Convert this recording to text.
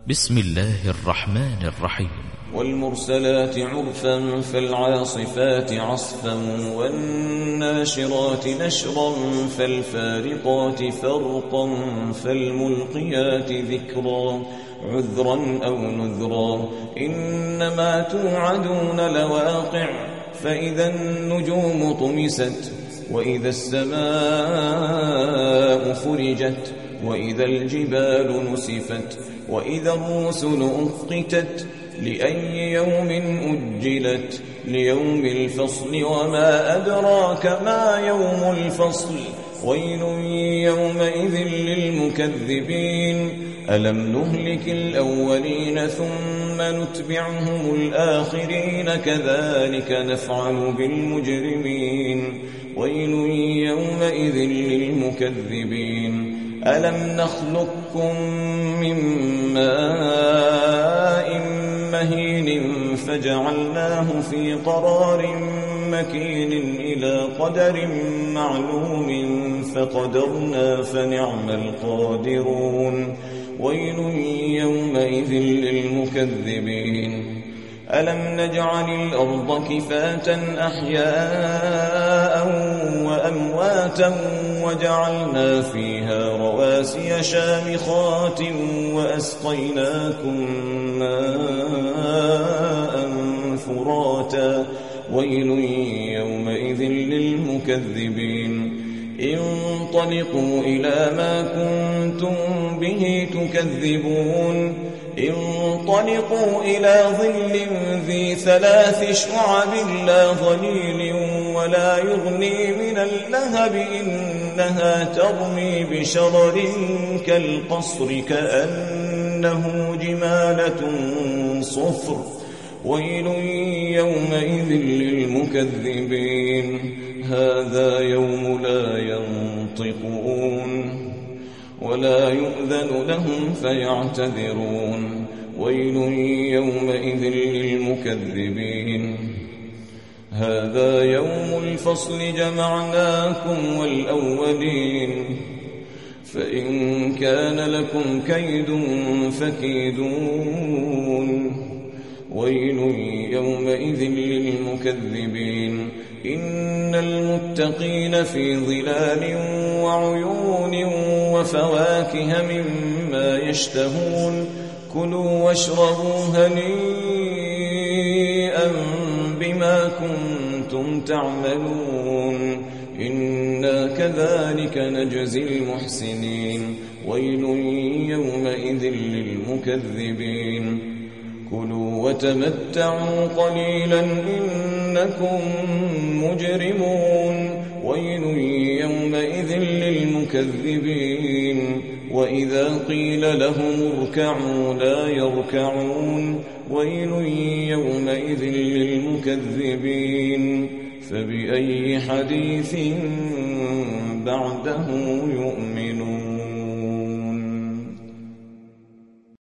بسم الله الرحمن الرحيم. والمرسلات عرفا فالعاصفات عصفا والناشرات نشرا فالفارقات فرقا فالملقيات ذكرا عذرا أو نذرا إنما توعدون لواقع فإذا النجوم طمست وإذا السماء فرجت وإذا الجبال نسفت وإذا الرسل أقتت لأي يوم أجلت ليوم الفصل وما أدراك ما يوم الفصل ويل يومئذ للمكذبين ألم نهلك الأولين ثم نتبعهم الآخرين كذلك نفعل بالمجرمين ويل يومئذ للمكذبين ألم نخلقكم من ماء مهين فجعلناه في قرار مكين إلى قدر معلوم فقدرنا فنعم القادرون ويل يومئذ للمكذبين ألم نجعل الأرض كفاة أحياء وأمواتا وجعلنا فيها رواسي شامخات وأسقيناكم ماء فراتا ويل يومئذ للمكذبين انطلقوا إلى ما كنتم به تكذبون انطلقوا إلى ظل ذي 3 شعب لا ظليل ولا يغني من اللهب إنها ترمي بشرر كالقصر كأنه جمالة صفر ويل يومئذ للمكذبين هذا يوم لا ينطقون ولا يؤذن لهم فيعتذرون ويل يومئذ للمكذبين هذا يوم الفصل جمعناكم والأولين فإن كان لكم كيد فكيدون ويل يومئذ للمكذبين إن المتقين في ظلال وعيون وفواكه مما يشتهون كلوا واشربوا هنيئا بما كنتم تعملون إنا كذلك نجزي المحسنين ويل يومئذ للمكذبين كلوا وتمتعوا قليلا إنكم مجرمون ويل يومئذ للمكذبين وإذا قيل لهم اركعوا لا يركعون ويل يومئذ للمكذبين فبأي حديث بعده يؤمنون.